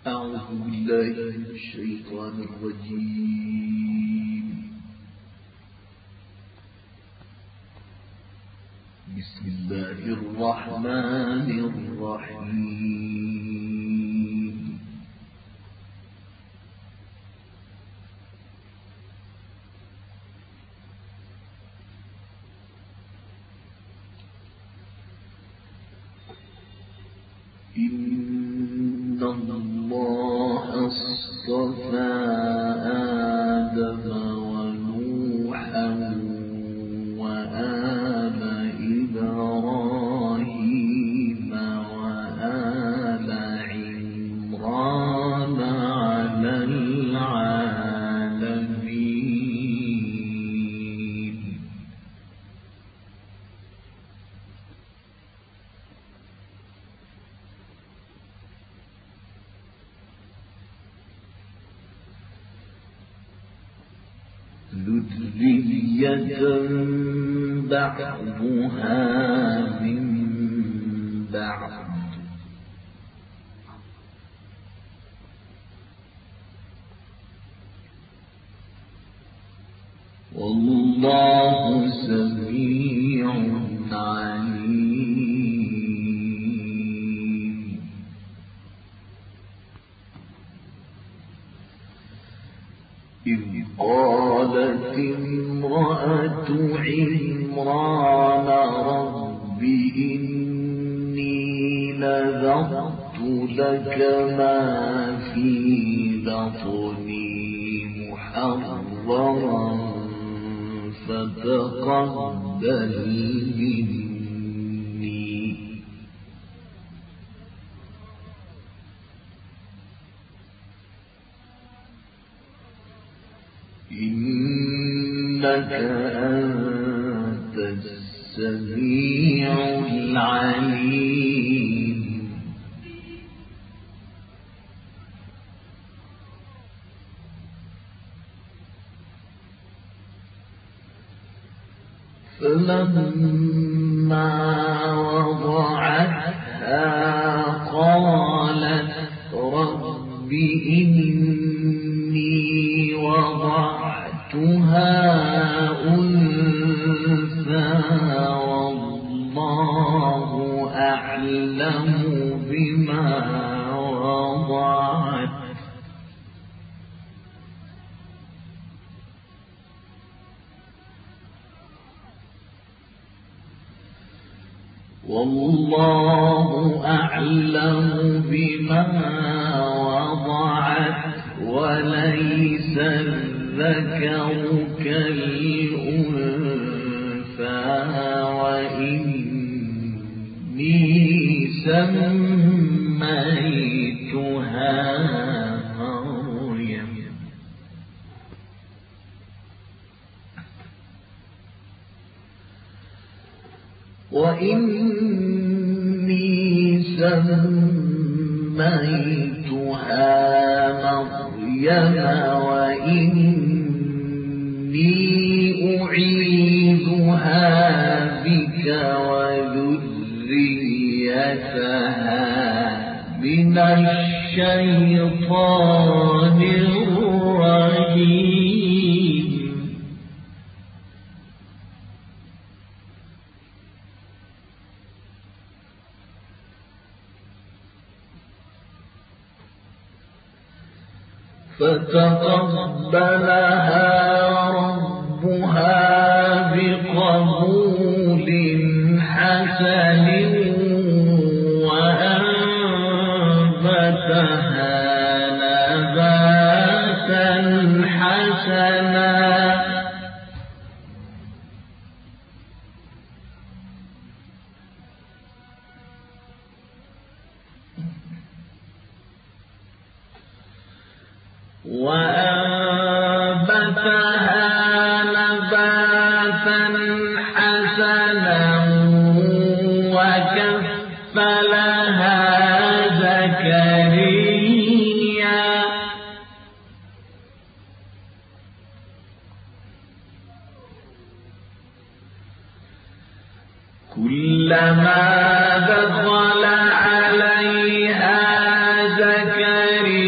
أعوذ بالله من الشيطان الرجيم. بسم الله الرحمن الرحيم. إن الله اصطفى آدم ونوحا وآل إبراهيم وآل عمران على العالمين. ذرية بعضها من بعض. والله سميع عليم. إذ قالت امرأة عمران رب إني نذرت لك ما في بطني محررا فتقبل مني إنك أنت السميع العليم. فلما وضعتها قالت رب إني وضعتها أنثى والله أعلم بما وضعت والله أعلم بما وضعت وليس الذكر كالأنثى وإني سميتها مريم وإني أعيذها بك وذريتها من الشيطان الرجيم. فتقبلها ربها بقبول حسن وأنبتها نباتا حسنا وكفلها زكريا كلما دخل عليها زكريا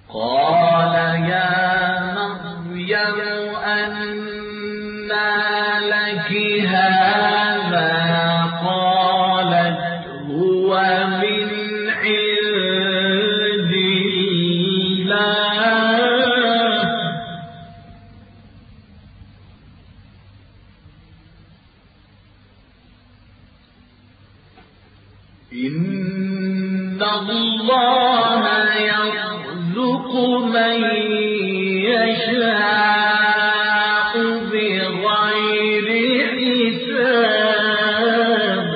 قال يا مريم أنى لك هذا قالت هو من عند الله إن الله يرزق من يشاء بغير حساب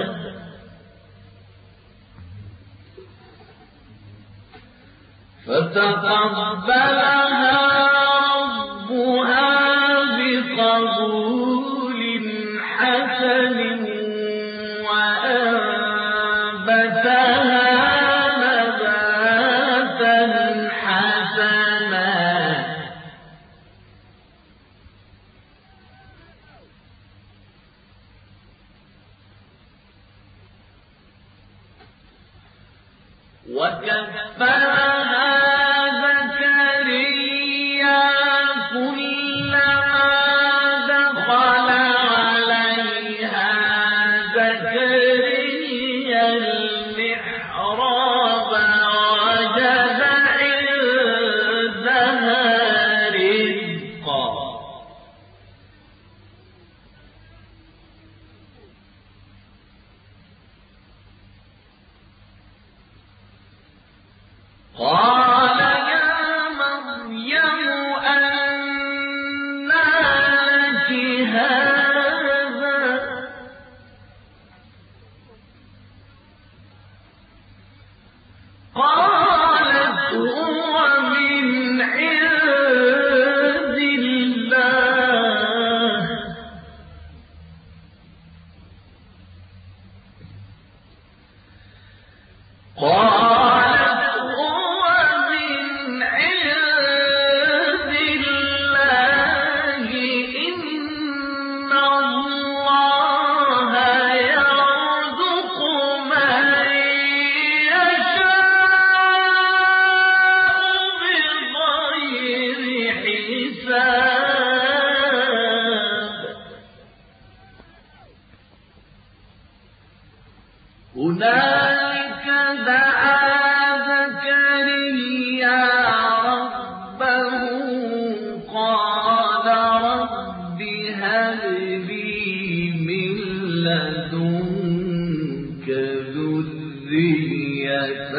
فتقبلها ربها بقبول حسن وأنبتها نباتا حسنا وكفلها زكريا كلما دخل عليها زكريا المحراب وجد عندها رزقا قال يا مريم أنى لك هذا قالت هو من عند الله قالت هو من عند الله إن الله يرزق من يشاء بغير حساب هنالك دعا زكريا ربه قال رب هب لي من لدنك ذرية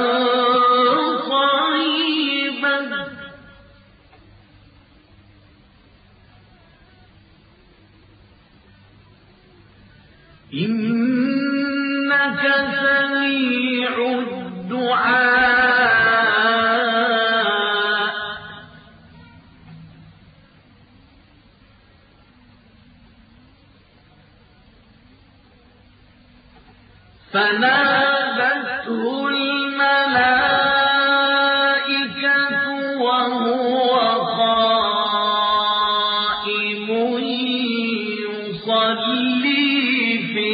طيبة إنك سميع الدعاء فنادته الملائكة وهو قائم يصلي في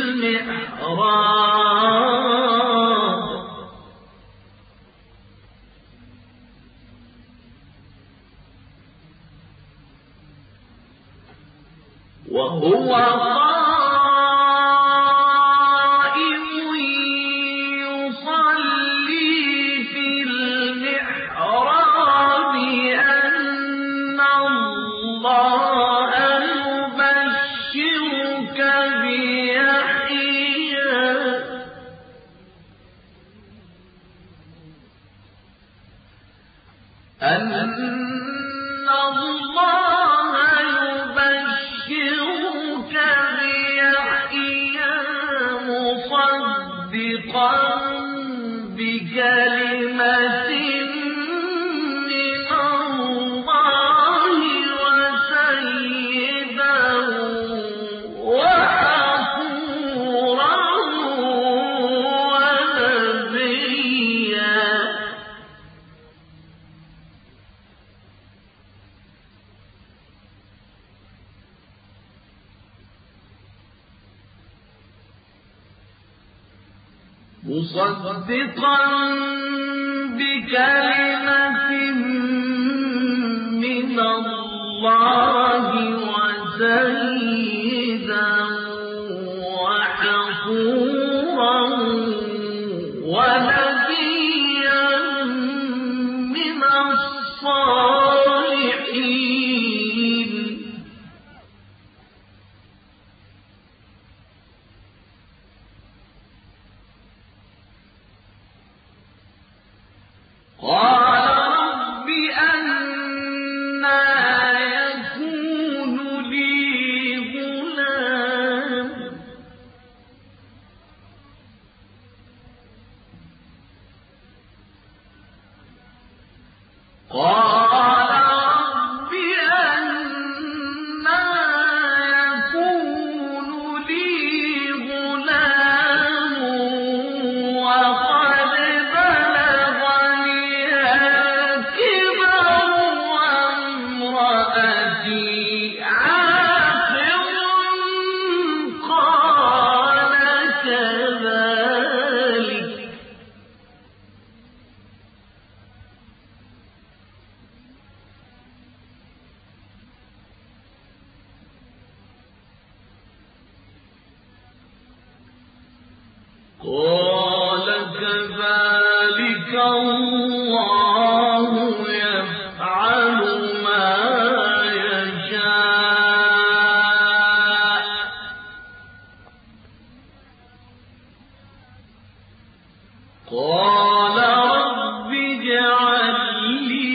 المحراب وهو قائم يصلي في المحراب أن الله يبشرك بيحيى أن الله يبشرك بيحيى مصدقا بكلمة من الله وسيدا وحصورا ونبيا مصدقا بكلمة الصالحين قال رب أنى يكون لي غلام قال رب أنى يكون لي غلام وقد بلغني الكبر وامرأتي عاقر قال كذلك الله يفعل ما يشاء قال رب اجعل لي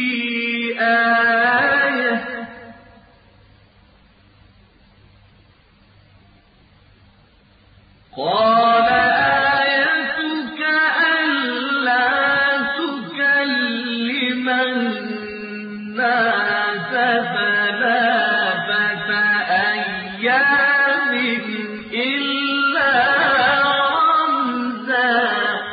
آية قال آيتك ألا تكلم الناس ثلاثة أيام إلا رمزا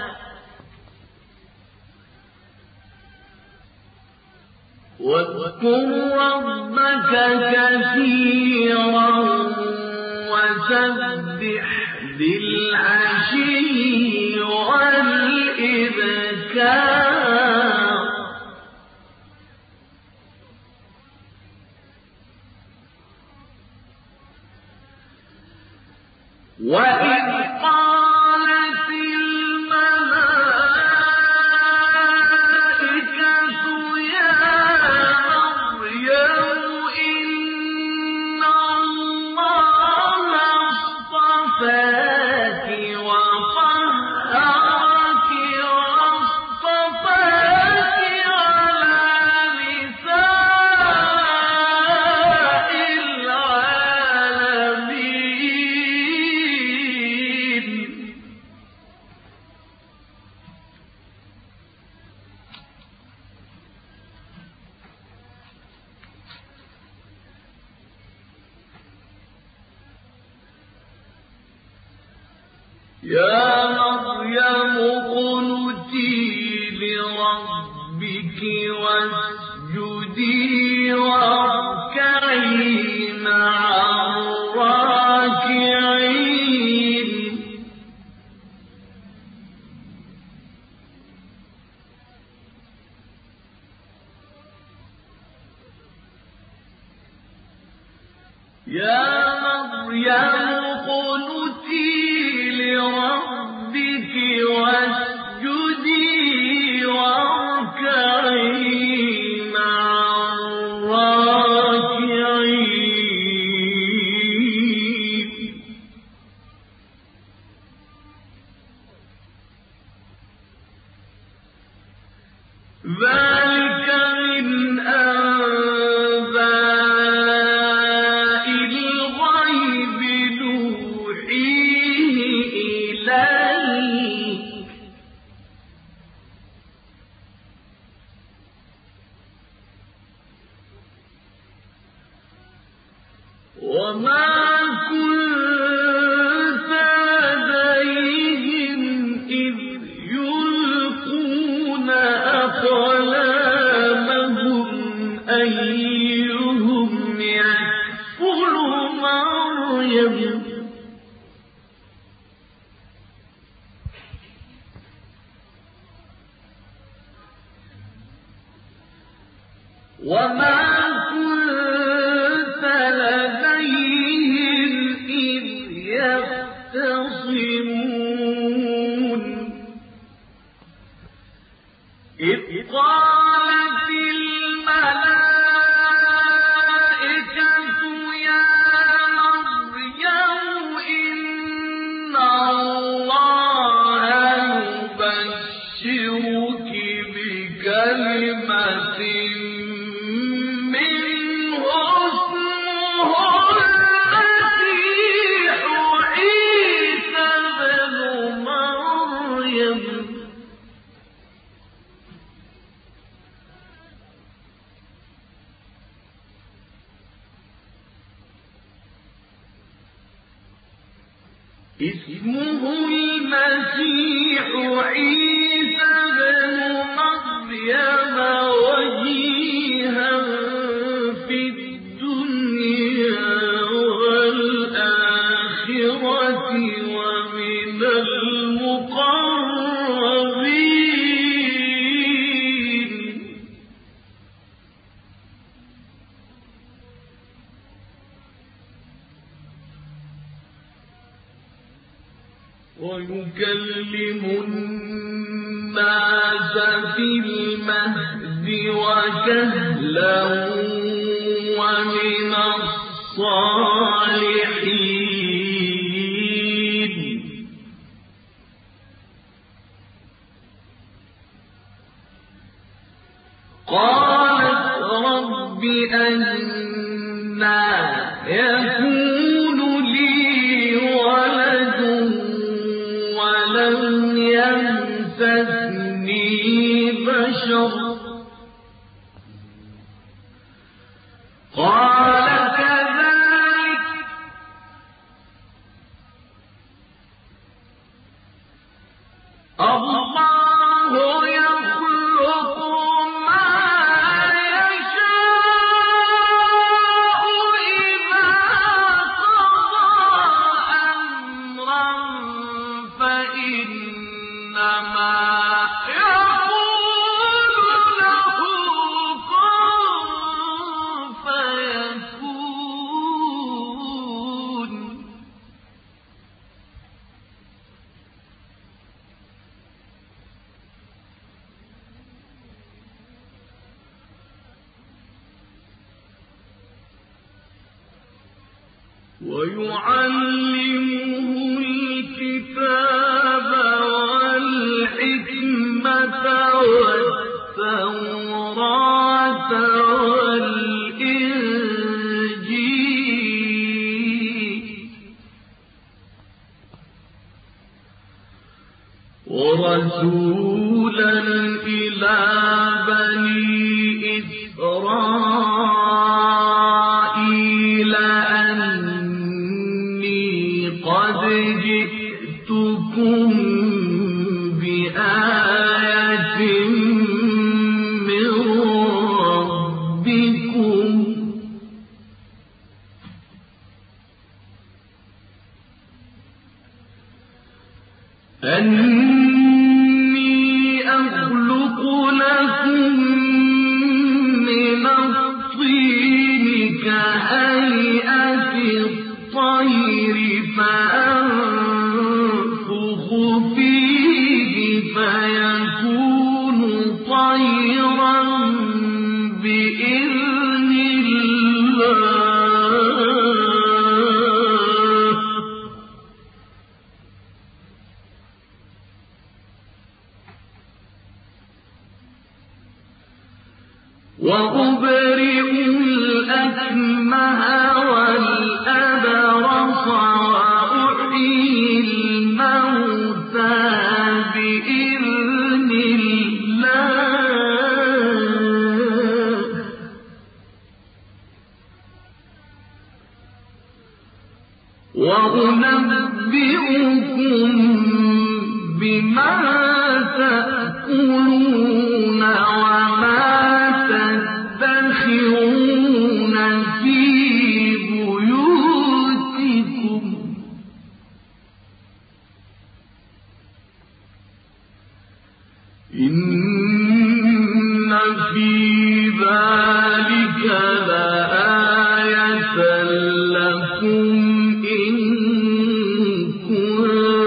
واذكر ربك كثيرا وسبح بالعشي والإبكار وإذ قالت الملائكة يا مريم إن الله اصطفاك وطهرك واصطفاك على نساء العالمين يا مريم اقنتي لربك واسجدي واركعي مع الراكعين يا مريم اقنتي لربك واسجدي واركعي مع الراكعين ذلك من أنباء الغيب نوحيه إليك وما كنت لديهم إذ يلقون أقلامهم أيهم يكفل مريم وما كنت لديهم إذ يختصمون إذ قال اسمه المسيح عيسى بن مريم وجيها في الدنيا والآخرة ومن المقربين. ويكلم الناس في المهد وكهلا ومن الصالحين. قالت رب أنى يكون لي ولد ولم يمسسني بشر قال كذلك الله يخلق ما يشاء إذا قضى أمرا فإنما يقول له كن فيكون. ويعلمه الكتاب والحكمة والتوراة والإنجيل ورسولا إلى بني إسرائيل أني قد جئتكم بآية من ربكم أني أخلق لكم من الطين كهيئة الطير فأنفخ فيه فيكون طيرا بإذن الله. وأبرئ الأكمه والأبرص وأحيي الموتى بإذن الله وأنبئكم بما تأكلون وما تدخرون في بيوتكم إن في ذلك لآية لكم إن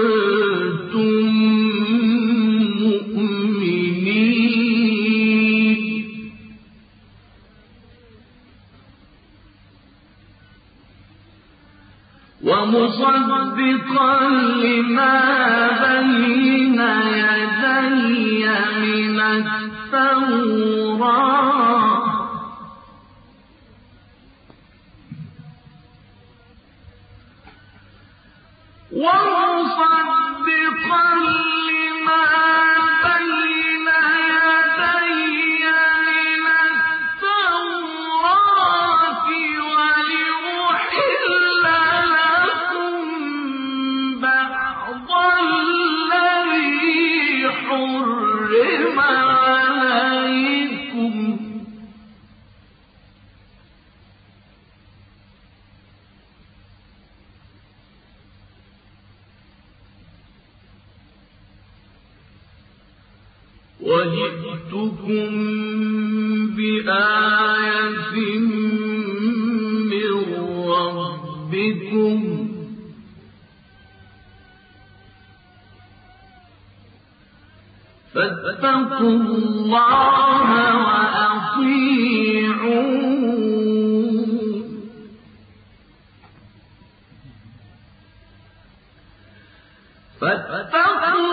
كنتم مؤمنين. ومصدقا لما بين يدي من التوراة وجئتكم بآية من ربكم فاتقوا الله وأطيعون فاتقوا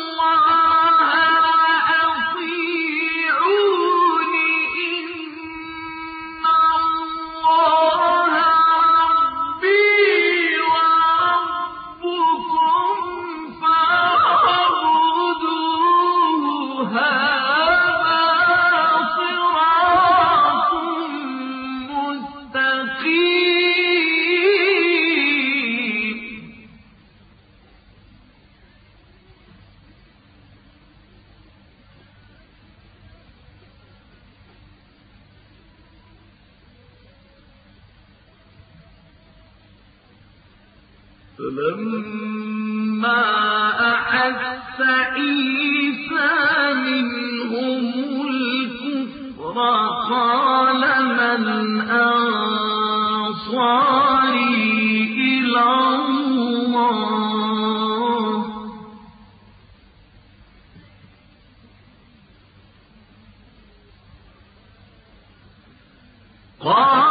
فلما أحس عيسى منهم الكفر قال من أنصاري إلى الله قال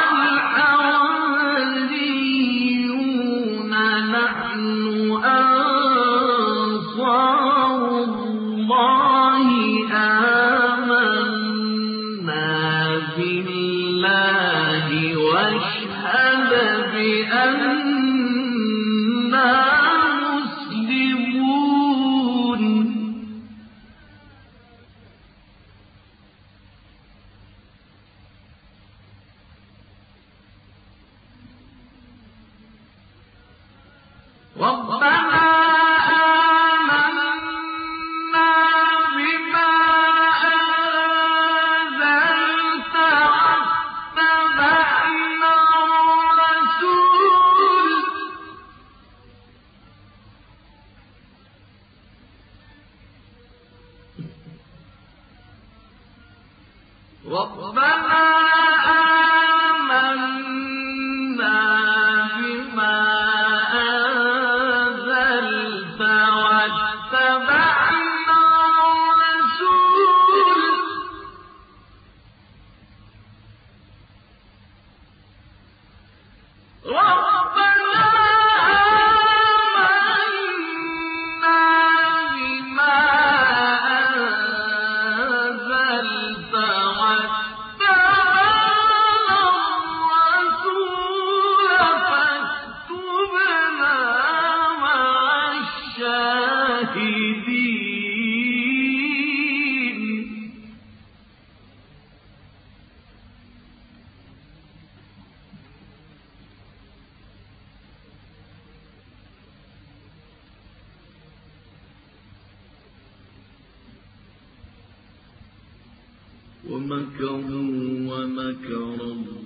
ومكروا ومكر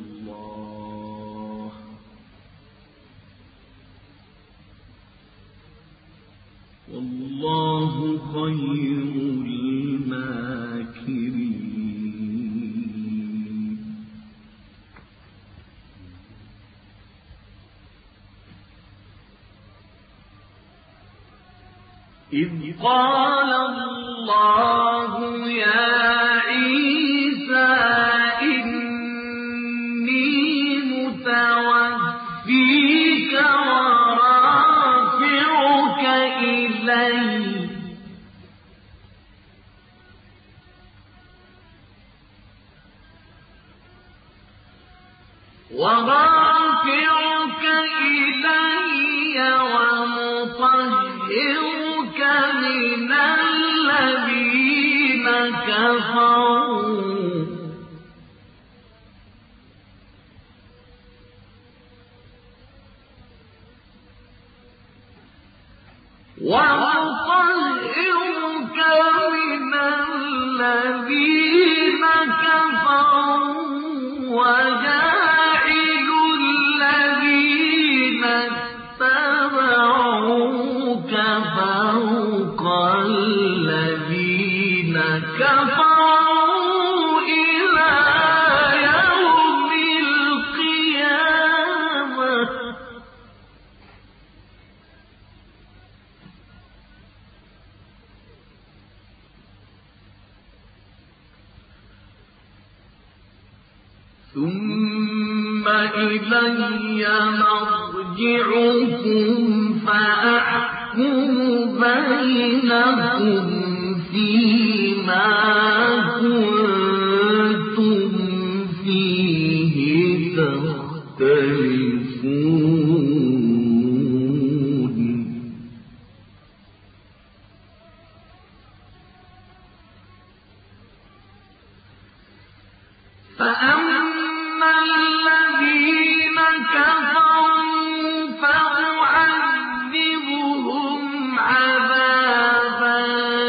الله والله خير الماكرين إذ قال الله يا عيسى إني متوفيك ورافعك إلي ومطهرك من الذين كفروا وجاعل الذين اتبعوك فوق الذين كفروا إلى يوم القيامة ثم إلي مرجعكم فأحكم بينكم فيما كنتم فيه تختلفون فأما الذين كفروا فأعذبهم عذابا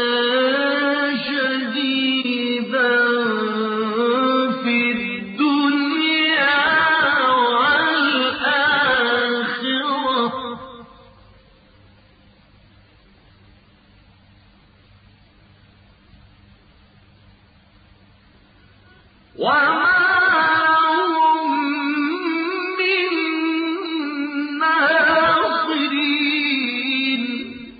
شديدا في الدنيا والآخرة وما لهم من ناصرين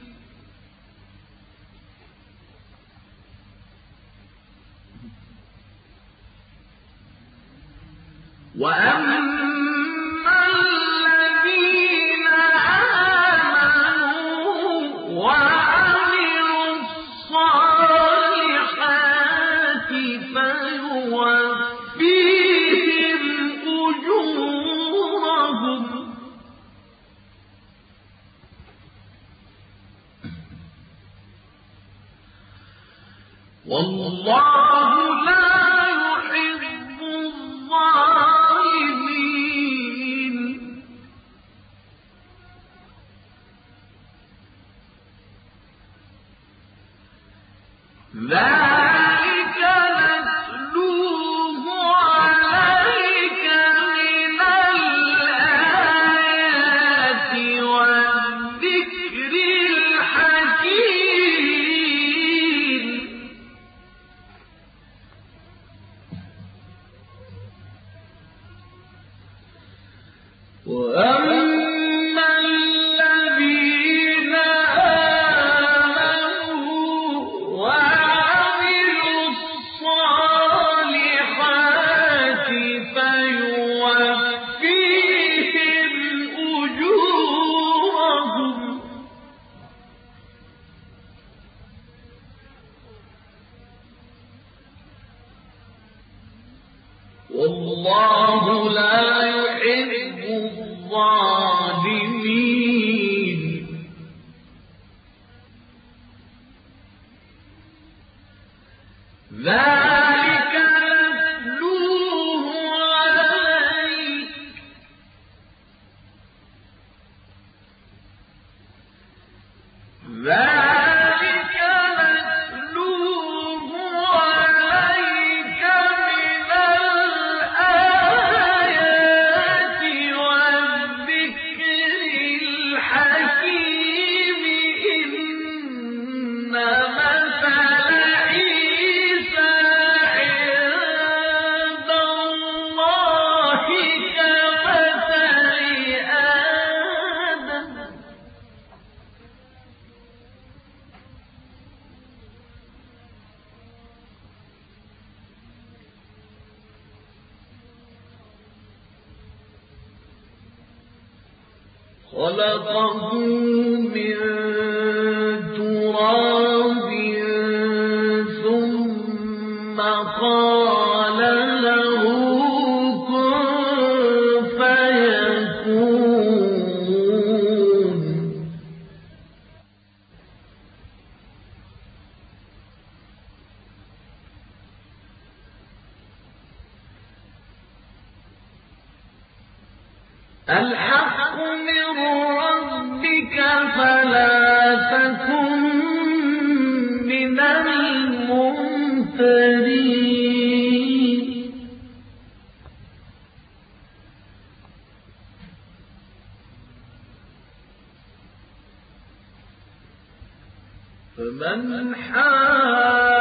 وأما الذين آمنوا وعملوا الصالحات فيوفيهم أجورهم والله لا يحب الظالمين ذلك نتلوه عليك من الآيات والذكر الحكيم وأما الذين آمنوا وعملوا الصالحات فيوفيهم أجورهم والله لا يحب الظالمين ذلك نتلوه عليك ذلك نتلوه عليك من الآيات والذكر الحكيم إن مثل عيسى عند الله كمثل آدم خلقه من تراب ثم قال له كن الحق من ربك فلا تكن من الممترين فمن حاد